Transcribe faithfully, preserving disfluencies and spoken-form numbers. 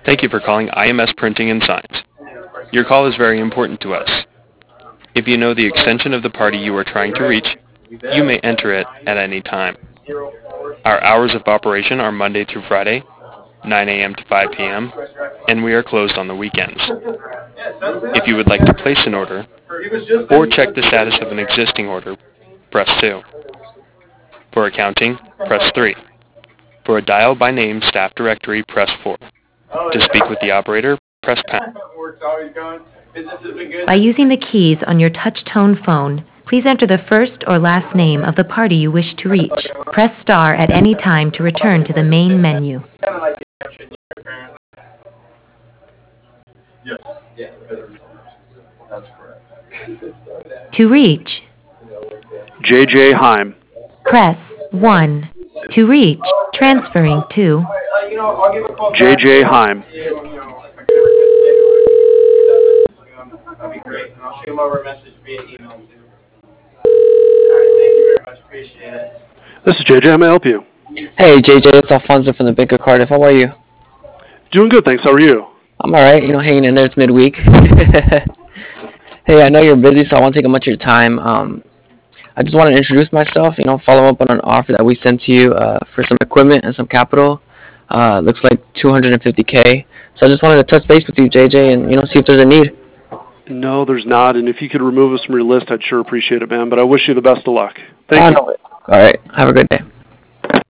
Thank you for calling I M S Printing and Signs. Your call is very important to us. If you know the extension of the party you are trying to reach, you may enter it at any time. Our hours of operation are Monday through Friday, nine a m to five p m, and we are closed on the weekends. If you would like to place an order or check the status of an existing order, press two. For accounting, press three. For a dial by name staff directory, press four. To speak with the operator, press pound. By using the keys on your touch-tone phone, please enter the first or last name of the party you wish to reach. Press star at any time to return to the main menu. To reach, J J Heim. press one. To reach, transferring to J J Heim. That'd be great. And I'll shoot him over a message via email too. All right, thank you very much. Appreciate it. This is J J. How may I help you? Hey, J J, it's Alfonso from the Bank of Cardiff. How are you? Doing good, thanks. How are you? I'm alright, you know, hanging in there. It's midweek. Hey, I know you're busy, so I won't take up much of your time. Um, I just want to introduce myself, you know, follow up on an offer that we sent to you uh, for some equipment and some capital. Uh, looks like two hundred fifty K. So I just wanted to touch base with you, J J, and, you know, see if there's a need. No, there's not, and if you could remove us from your list, I'd sure appreciate it, man. But I wish you the best of luck. Thank I you. know it. Alright, have a good day.